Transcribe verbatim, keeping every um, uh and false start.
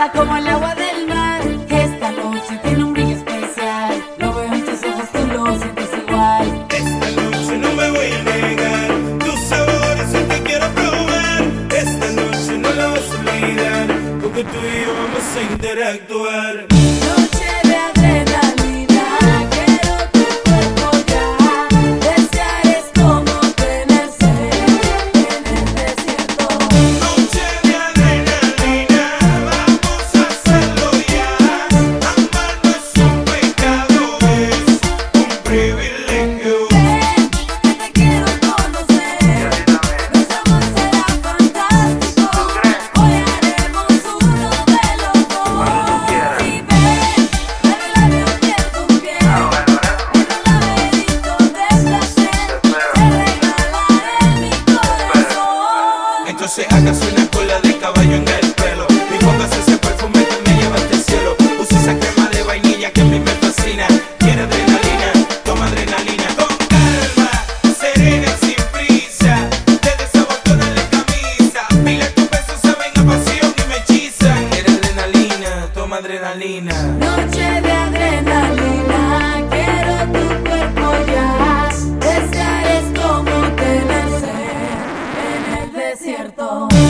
helada como el agua del mar. Esta noche tiene un brillo especial. Lo veo en tus ojos, tú lo sientes igual. Esta noche no me voy a negar, tus sabores hoy te quiero probar. Esta noche no la vas a olvidar, porque tú y yo vamos a interactuar. Noche de adrenalina, quiero tu cuerpo ya. Desear es como tener sed en el desierto. Noche de adrenalina, vamos a hacerlo ya. Amar no es un pecado, es un privilegio. Ven, que te quiero conocer. Nuestro amor será fantástico. Hoy haremos uno de los dos. Y ven, dame labio piel con piel. En un laberinto de placer, te regalaré mi corazón. Entonces hágase una cola de caballo en el pelo y póngase ese perfume que me lleva hasta el cielo. Use esa crema de vainilla que a mí me fascina. Quiere adrenalina, toma adrenalina. Con calma, serena, sin prisa. Te desabotona la camisa. Mira tus besos saben a pasión y me hechizan. Quiere adrenalina, toma adrenalina. Noche de adrenalina, quiero tu cuerpo ya. Desear es como tener sed en el desierto.